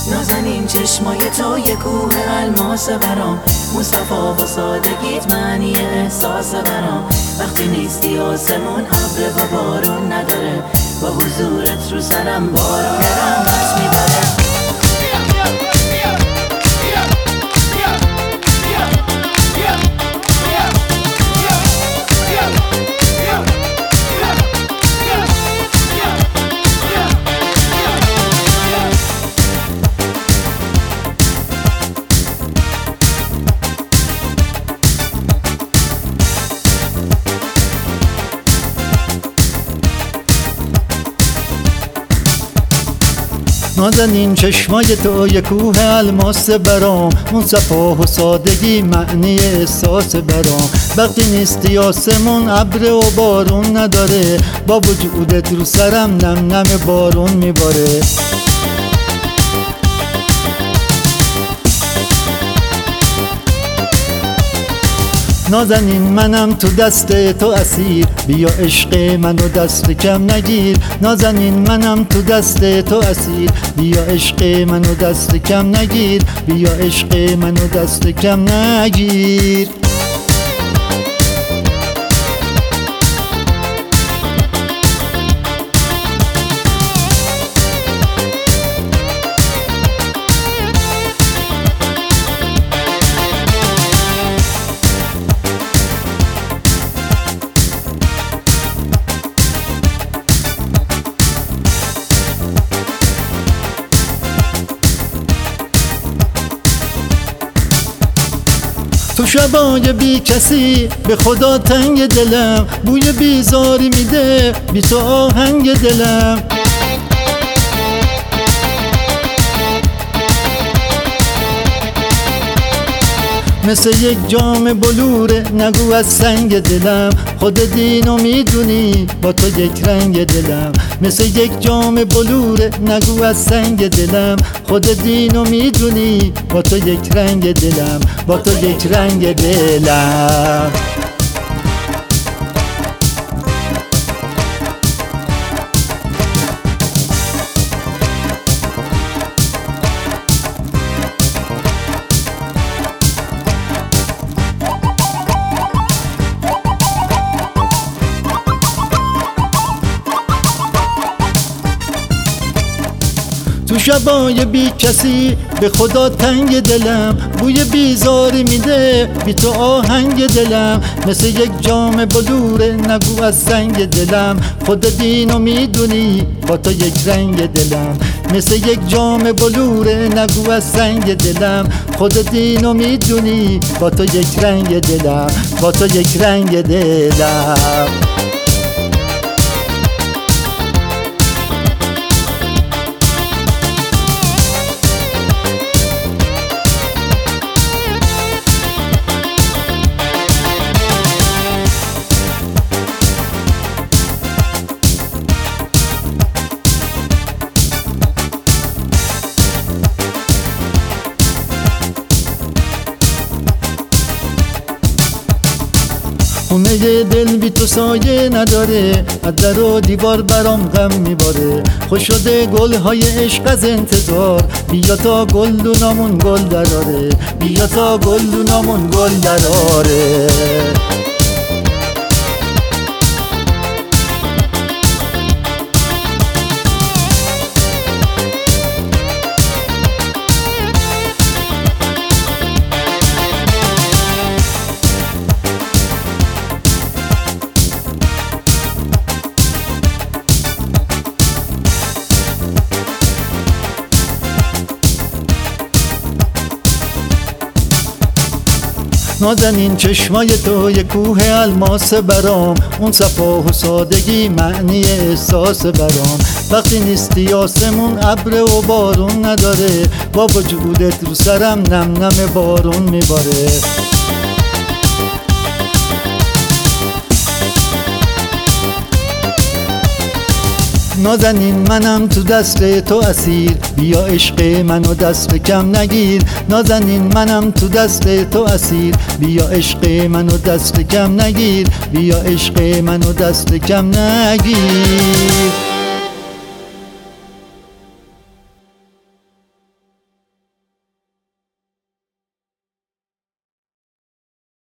نازنین چشمای تو یه کوه الماس برام، مصطفی و سادگیت معنی احساس برام. وقتی نیستی آسمون ابر و بارون نداره، با حضورت رو سرم بارون رحمت میباره. نازنین چشمای تو یه کوه الماس برام، اون صفا و سادگی معنی احساس برام. وقتی نیستی آسمون ابر و بارون نداره، با وجودت رو سرم نم نم بارون میباره. نازنین منم تو دست تو اسیر، بیا عشق منو دست کم نگیر. نازنین منم تو دست تو اسیر، بیا عشق منو دست کم نگیر. بیا عشق منو دست کم نگیر. تو شبای بی کسی به خدا تنگ دلم، بوی بیزاری میده بی تو آهنگ دلم. مثل یک جام بلوره نگو از سنگ دلم، خود دینو میدونی با تو یک رنگ دلم. مثل یک جام بلوره نگو از سنگ دلم، خود دینو میدونی با تو یک رنگ دلم. با تو یک رنگ دلم. تو شبای بی کسی به خدا تنگ دلم، بوی بیزاری میده بی تو آهنگ دلم. مثل یک جام بلوره نگو از سنگ دلم، خود دینو میدونی با تو یک رنگ دلم. مثل یک جام بلوره نگو از سنگ دلم، خود دینو میدونی با تو یک رنگ دلم. با تو یک رنگ دلم. خونه دل بی تو سایه نداره، از در و دیوار برام غم میباره. خوش شده گلهای عشق از انتظار، بیا تا گلدونامون گل دراره. بیا تا گلدونامون گل دراره. نازنین چشمای تو یه کوه الماس برام، اون صفا و سادگی معنی احساس برام. وقتی نیستی آسمون ابر و بارون نداره، با وجودت رو سرم نم نم بارون میباره. نازنین منم تو دست تو اسیر، بیا عشق منو دست کم نگیر. نازنین منم تو دست تو اسیر، بیا عشق منو دست کم نگیر. بیا عشق منو دست کم نگیر.